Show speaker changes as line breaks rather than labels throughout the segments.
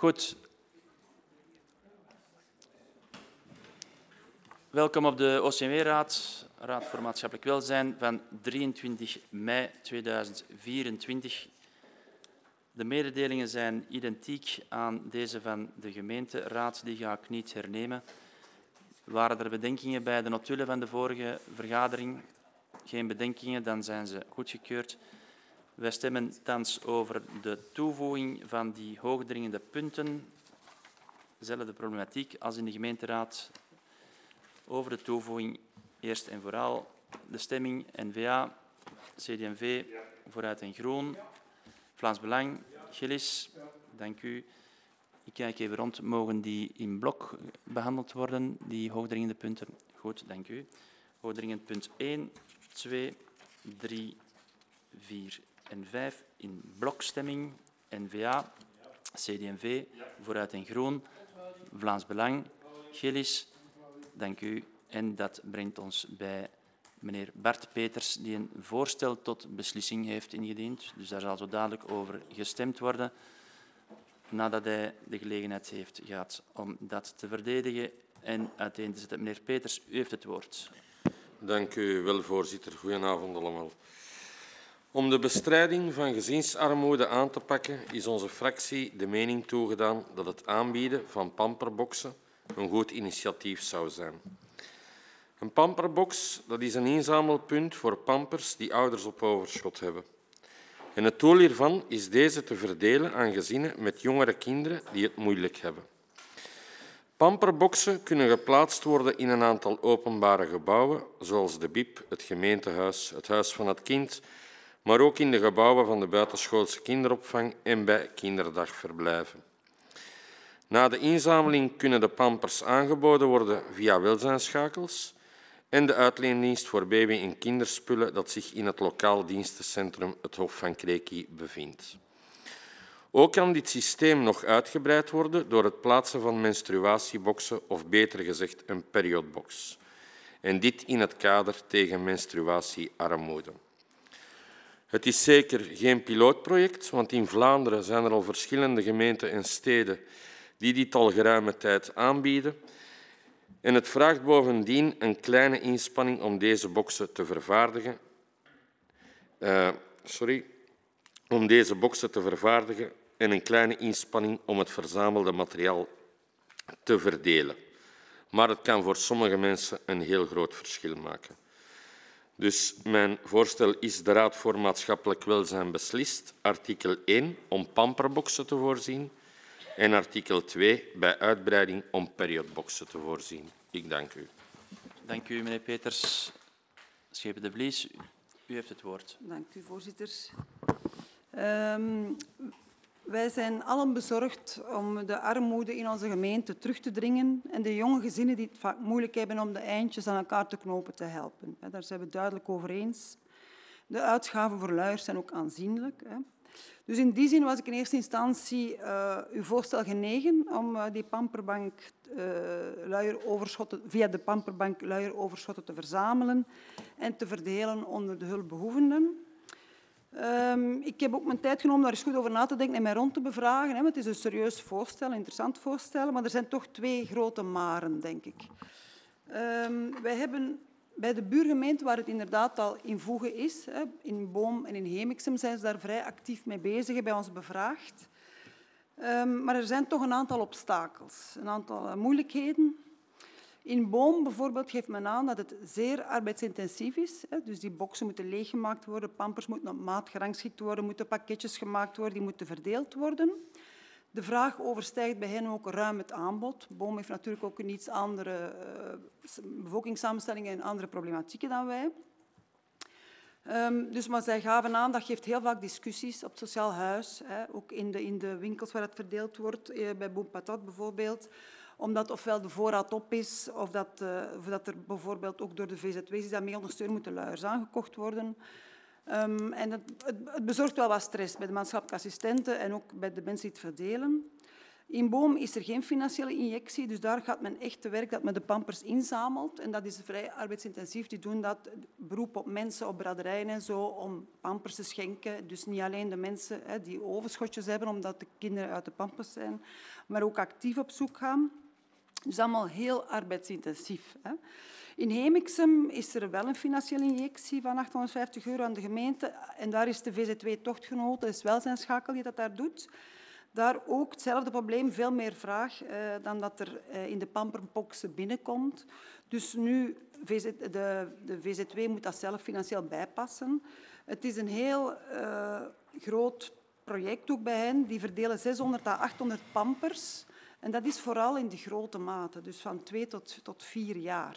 Goed. Welkom op de OCMW-raad, Raad voor Maatschappelijk Welzijn, van 23 mei 2024. De mededelingen zijn identiek aan deze van de gemeenteraad, die ga ik niet hernemen. Waren er bedenkingen bij de notulen van de vorige vergadering? Geen bedenkingen, dan zijn ze goedgekeurd. Wij stemmen thans over de toevoeging van die hoogdringende punten. Dezelfde problematiek als in de gemeenteraad. Over de toevoeging eerst en vooral de stemming N-VA, CD&V, Vooruit en Groen, Vlaams Belang, Gillis, dank u. Ik kijk even rond. Mogen die in blok behandeld worden, die hoogdringende punten? Goed, dank u. Hoogdringend punt 1, 2, 3, 4 en 5 in blokstemming. N-VA, CD&V, Vooruit en Groen, Vlaams Belang, Gillis, dank u. En dat brengt ons bij meneer Bart Peters, die een voorstel tot beslissing heeft ingediend. Dus daar zal zo dadelijk over gestemd worden, nadat hij de gelegenheid heeft gehad om dat te verdedigen en uiteen te zetten. Meneer Peters, u heeft het woord.
Dank u wel, voorzitter. Goedenavond allemaal. Om de bestrijding van gezinsarmoede aan te pakken, is onze fractie de mening toegedaan dat het aanbieden van pamperboxen een goed initiatief zou zijn. Een pamperbox, dat is een inzamelpunt voor pampers die ouders op overschot hebben. En het doel hiervan is deze te verdelen aan gezinnen met jongere kinderen die het moeilijk hebben. Pamperboxen kunnen geplaatst worden in een aantal openbare gebouwen, zoals de BIP, het gemeentehuis, het Huis van het Kind, maar ook in de gebouwen van de buitenschoolse kinderopvang en bij kinderdagverblijven. Na de inzameling kunnen de pampers aangeboden worden via welzijnsschakels en de uitleendienst voor baby- en kinderspullen dat zich in het lokaal dienstencentrum het Hof van Creky bevindt. Ook kan dit systeem nog uitgebreid worden door het plaatsen van menstruatieboxen of beter gezegd een periodbox. En dit in het kader tegen menstruatiearmoede. Het is zeker geen pilootproject, want in Vlaanderen zijn er al verschillende gemeenten en steden die dit al geruime tijd aanbieden. En het vraagt bovendien een kleine inspanning om deze boxen te vervaardigen. En een kleine inspanning om het verzamelde materiaal te verdelen. Maar het kan voor sommige mensen een heel groot verschil maken. Dus mijn voorstel is: de Raad voor Maatschappelijk Welzijn beslist artikel 1 om pamperboxen te voorzien en artikel 2 bij uitbreiding om periodboxen te voorzien. Ik dank u.
Dank u, meneer Peters. Schepen de Vlies, u heeft het woord.
Dank u, voorzitter. Wij zijn allen bezorgd om de armoede in onze gemeente terug te dringen en de jonge gezinnen die het vaak moeilijk hebben om de eindjes aan elkaar te knopen te helpen. Daar zijn we het duidelijk over eens. De uitgaven voor luiers zijn ook aanzienlijk. Dus in die zin was ik in eerste instantie uw voorstel genegen om die pamperbank luieroverschotten via de pamperbank luieroverschotten te verzamelen en te verdelen onder de hulpbehoevenden. Ik heb ook mijn tijd genomen daar eens goed over na te denken en mij rond te bevragen. Want het is een serieus voorstel, een interessant voorstel, maar er zijn toch twee grote maren, denk ik. Wij hebben bij de buurgemeente, waar het inderdaad al in Voege is, in Boom en in Hemixem, zijn ze daar vrij actief mee bezig, bij ons bevraagd. Maar er zijn toch een aantal obstakels, een aantal moeilijkheden. In Boom bijvoorbeeld geeft men aan dat het zeer arbeidsintensief is. Dus die boxen moeten leeggemaakt worden, pampers moeten op maat gerangschikt worden, moeten pakketjes gemaakt worden, die moeten verdeeld worden. De vraag overstijgt bij hen ook ruim het aanbod. Boom heeft natuurlijk ook een iets andere bevolkingssamenstelling en andere problematieken dan wij. Maar zij gaven aan, dat geeft heel vaak discussies op het sociaal huis, ook in de winkels waar het verdeeld wordt, bij Boom Patat bijvoorbeeld, omdat ofwel de voorraad op is, of dat er bijvoorbeeld ook door de VZW's die daarmee ondersteunen moeten luiers aangekocht worden. En het bezorgt wel wat stress bij de maatschappelijke assistenten en ook bij de mensen die het verdelen. In Boom is er geen financiële injectie, dus daar gaat men echt te werk dat men de pampers inzamelt. En dat is vrij arbeidsintensief. Die doen dat beroep op mensen, op braderijen en zo, om pampers te schenken. Dus niet alleen de mensen die overschotjes hebben, omdat de kinderen uit de pampers zijn, maar ook actief op zoek gaan. Dus allemaal heel arbeidsintensief. In Hemixem is er wel een financiële injectie van €850 aan de gemeente. En daar is de VZ2-tochtgenoten, de welzijnsschakel die dat daar doet. Daar ook hetzelfde probleem, veel meer vraag dan dat er in de pamperboxen binnenkomt. Dus nu, de VZ2 moet dat zelf financieel bijpassen. Het is een heel groot project ook bij hen. Die verdelen 600 à 800 pampers. En dat is vooral in de grote mate, dus van 2 tot 4 jaar.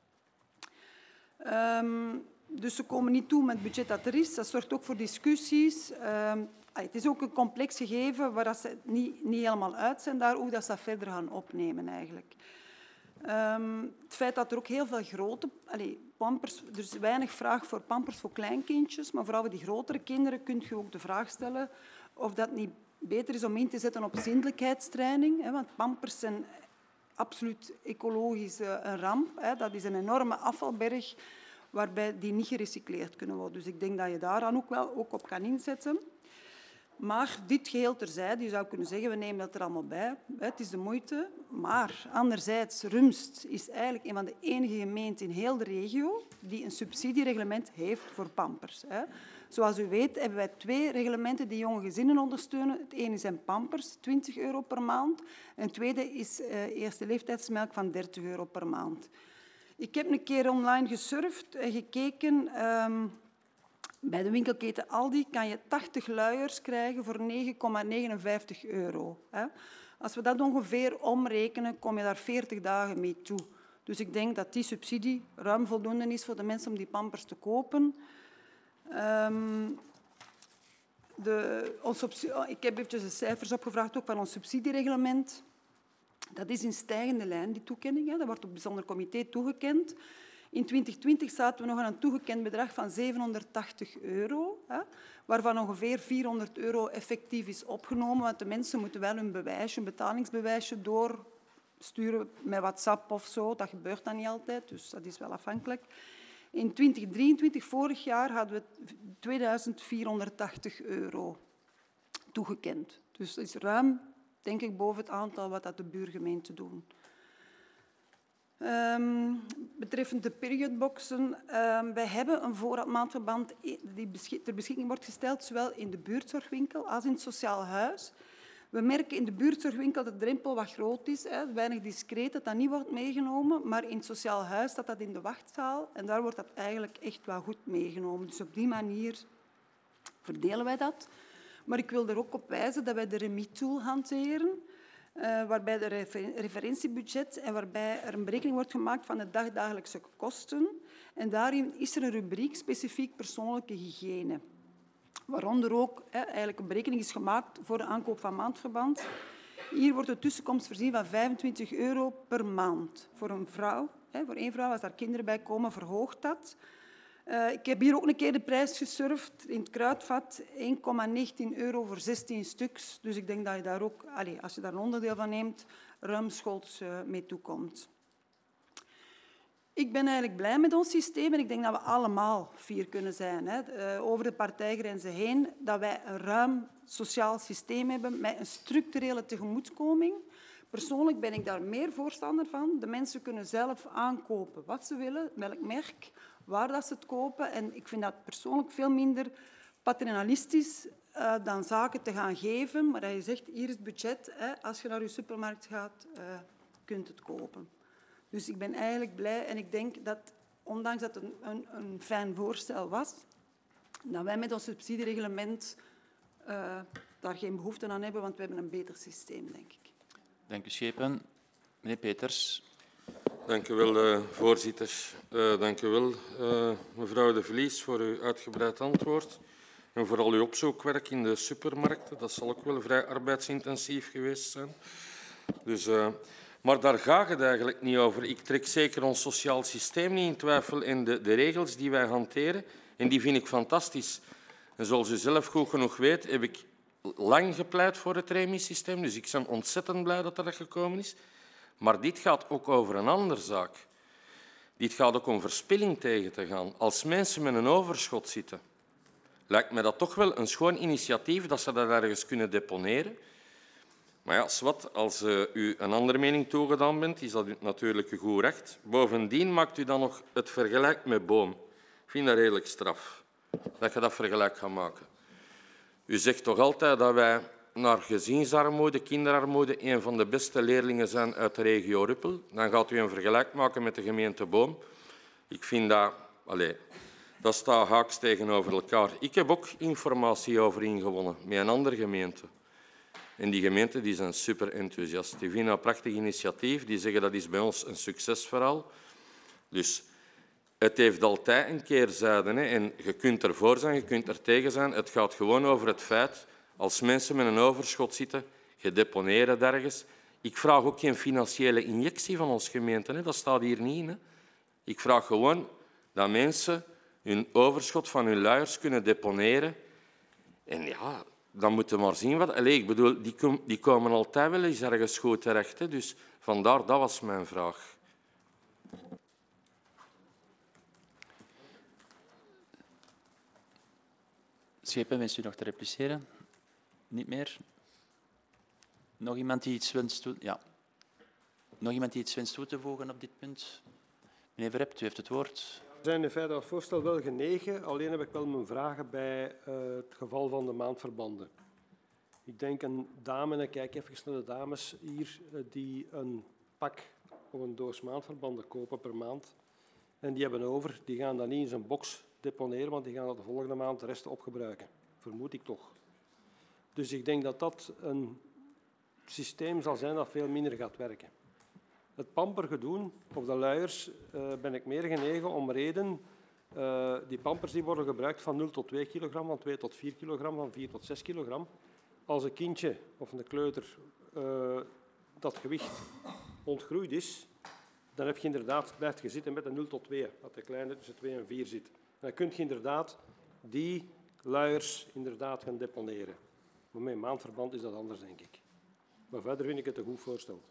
Dus ze komen niet toe met het budget dat er is. Dat zorgt ook voor discussies. Het is ook een complex gegeven waar ze niet helemaal uit zijn daar, hoe dat ze dat verder gaan opnemen eigenlijk. Het feit dat er ook heel veel grote pampers, er is weinig vraag voor pampers voor kleinkindjes, maar vooral voor die grotere kinderen kun je ook de vraag stellen of dat niet beter is om in te zetten op zindelijkheidstraining. Want pampers zijn absoluut ecologisch een ramp. Dat is een enorme afvalberg waarbij die niet gerecycleerd kunnen worden. Dus ik denk dat je daar dan ook op kan inzetten. Maar dit geheel terzijde, je zou kunnen zeggen, we nemen dat er allemaal bij. Het is de moeite. Maar anderzijds, Rumst is eigenlijk een van de enige gemeenten in heel de regio die een subsidiereglement heeft voor pampers. Zoals u weet hebben wij 2 reglementen die jonge gezinnen ondersteunen. Het ene zijn pampers, €20 per maand. En het tweede is eerste leeftijdsmelk van €30 per maand. Ik heb een keer online gesurfd en gekeken. Bij de winkelketen Aldi kan je 80 luiers krijgen voor €9,59. Als we dat ongeveer omrekenen, kom je daar 40 dagen mee toe. Dus ik denk dat die subsidie ruim voldoende is voor de mensen om die pampers te kopen. Ik heb eventjes de cijfers opgevraagd ook van ons subsidiereglement. Dat is in stijgende lijn, die toekenning. Dat wordt op bijzonder comité toegekend. In 2020 zaten we nog aan een toegekend bedrag van €780, waarvan ongeveer €400 effectief is opgenomen, want de mensen moeten wel hun betalingsbewijsje doorsturen met WhatsApp of zo. Dat gebeurt dan niet altijd, dus dat is wel afhankelijk. In 2023, vorig jaar, hadden we €2480 toegekend. Dus dat is ruim, denk ik, boven het aantal wat dat de buurgemeenten doen. Betreffend de periodboxen, wij hebben een voorraadmaandverband die ter beschikking wordt gesteld, zowel in de buurtzorgwinkel als in het sociaal huis. We merken in de buurtzorgwinkel dat de drempel wat groot is, weinig discreet, dat dat niet wordt meegenomen, maar in het sociaal huis staat dat in de wachtzaal en daar wordt dat eigenlijk echt wel goed meegenomen. Dus op die manier verdelen wij dat. Maar ik wil er ook op wijzen dat wij de REMIT-tool hanteren, waarbij de referentiebudget en waarbij er een berekening wordt gemaakt van de dagdagelijkse kosten. En daarin is er een rubriek specifiek persoonlijke hygiëne, waaronder ook eigenlijk een berekening is gemaakt voor de aankoop van maandverband. Hier wordt de tussenkomst voorzien van €25 per maand. Voor een vrouw, voor 1 vrouw, als daar kinderen bij komen, verhoogt dat. Ik heb hier ook een keer de prijs gesurfd in het kruidvat, €1,19 voor 16 stuks. Dus ik denk dat je daar ook, als je daar een onderdeel van neemt, ruimschoots mee toekomt. Ik ben eigenlijk blij met ons systeem en ik denk dat we allemaal fier kunnen zijn, over de partijgrenzen heen, dat wij een ruim sociaal systeem hebben met een structurele tegemoetkoming. Persoonlijk ben ik daar meer voorstander van. De mensen kunnen zelf aankopen wat ze willen, welk merk, waar dat ze het kopen. En ik vind dat persoonlijk veel minder paternalistisch dan zaken te gaan geven, maar dat je zegt, hier is het budget, als je naar je supermarkt gaat, kunt het kopen. Dus ik ben eigenlijk blij en ik denk dat, ondanks dat het een fijn voorstel was, dat wij met ons subsidiereglement daar geen behoefte aan hebben, want we hebben een beter systeem, denk ik.
Dank u, Schepen. Meneer Peters.
Dank u wel, voorzitter. Dank u wel, mevrouw De Vries, voor uw uitgebreid antwoord. En vooral uw opzoekwerk in de supermarkten. Dat zal ook wel vrij arbeidsintensief geweest zijn. Dus, maar daar gaat het eigenlijk niet over. Ik trek zeker ons sociaal systeem niet in twijfel en de regels die wij hanteren. En die vind ik fantastisch. En zoals u zelf goed genoeg weet, heb ik lang gepleit voor het remiesysteem, dus ik ben ontzettend blij dat dat gekomen is. Maar dit gaat ook over een andere zaak. Dit gaat ook om verspilling tegen te gaan. Als mensen met een overschot zitten, lijkt me dat toch wel een schoon initiatief dat ze dat ergens kunnen deponeren. Maar ja, zwart, als u een andere mening toegedaan bent, is dat natuurlijk een goed recht. Bovendien maakt u dan nog het vergelijk met boom. Ik vind dat redelijk straf, dat je dat vergelijk gaat maken. U zegt toch altijd dat wij naar gezinsarmoede, kinderarmoede, een van de beste leerlingen zijn uit de regio Ruppel. Dan gaat u een vergelijk maken met de gemeente Boom. Ik vind dat... dat staat haaks tegenover elkaar. Ik heb ook informatie over ingewonnen met een andere gemeente. En die gemeenten die zijn super enthousiast. Die vinden dat een prachtig initiatief. Die zeggen dat is bij ons een succesverhaal. Dus het heeft altijd een keerzijde. Hè. En je kunt ervoor zijn, je kunt er tegen zijn. Het gaat gewoon over het feit, als mensen met een overschot zitten, gedeponeerd het ergens. Ik vraag ook geen financiële injectie van onze gemeente. Hè. Dat staat hier niet in. Hè. Ik vraag gewoon dat mensen hun overschot van hun luiers kunnen deponeren. En ja, dan moeten we maar zien wat... ik bedoel, die komen altijd wel eens ergens goed terecht. Hè. Dus vandaar, dat was mijn vraag.
Schepen, wenst u nog te repliceren? Niet meer? Nog iemand die iets wenst toe... Ja. Nog iemand die iets wenst toe te voegen op dit punt? Meneer Verhept, u heeft het woord.
We zijn in feite dat voorstel wel genegen, alleen heb ik wel mijn vragen bij het geval van de maandverbanden. Ik denk een dame, en ik kijk even naar de dames hier, die een pak of een doos maandverbanden kopen per maand. En die hebben over, die gaan dat niet in zijn box deponeren, want die gaan dat de volgende maand de rest opgebruiken. Vermoed ik toch. Dus ik denk dat dat een systeem zal zijn dat veel minder gaat werken. Het pampergedoe, of de luiers, ben ik meer genegen om reden. Die pampers die worden gebruikt van 0 tot 2 kilogram, van 2 tot 4 kilogram, van 4 tot 6 kilogram. Als een kindje of een kleuter dat gewicht ontgroeid is, dan heb je inderdaad, blijft je zitten met een 0 tot 2, dat de kleine tussen 2 en 4 zit. En dan kun je inderdaad die luiers inderdaad gaan deponeren. Maar met een maandverband is dat anders, denk ik. Maar verder vind ik het een goed voorstel.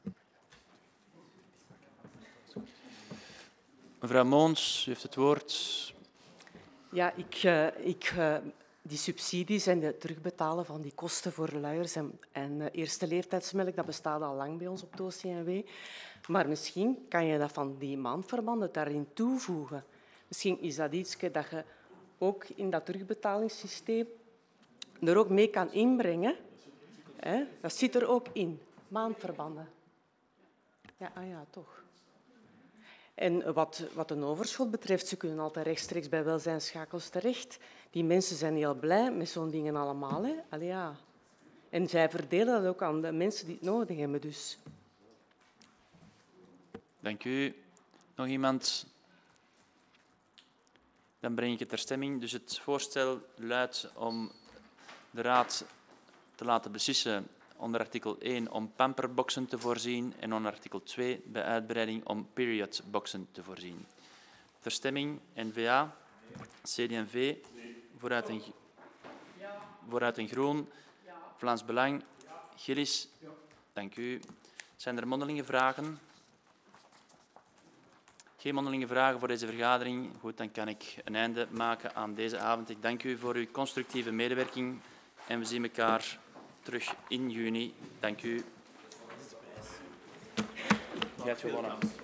Mevrouw Moons, u heeft het woord.
Ja, die subsidies en het terugbetalen van die kosten voor luiers en eerste leeftijdsmelk, dat bestaat al lang bij ons op het OCMW. Maar misschien kan je dat van die maandverbanden daarin toevoegen. Misschien is dat iets dat je ook in dat terugbetalingssysteem er ook mee kan inbrengen. Dat zit er ook in, maandverbanden. Ja, ja, toch. En wat een overschot betreft, ze kunnen altijd rechtstreeks bij welzijnsschakels terecht. Die mensen zijn heel blij met zo'n dingen allemaal. Hè? Allee, ja. En zij verdelen dat ook aan de mensen die het nodig hebben. Dus.
Dank u. Nog iemand? Dan breng ik het ter stemming. Dus het voorstel luidt om de Raad te laten beslissen onder artikel 1 om pamperboxen te voorzien en onder artikel 2 bij uitbreiding om periodboxen te voorzien. Ter stemming N-VA, CD&V, Vooruit en Groen, Vlaams Belang, Gillis. Dank u. Zijn er mondelinge vragen? Geen mondelinge vragen voor deze vergadering. Goed, dan kan ik een einde maken aan deze avond. Ik dank u voor uw constructieve medewerking en we zien elkaar terug in juni. Dank u. Je hebt gewonnen.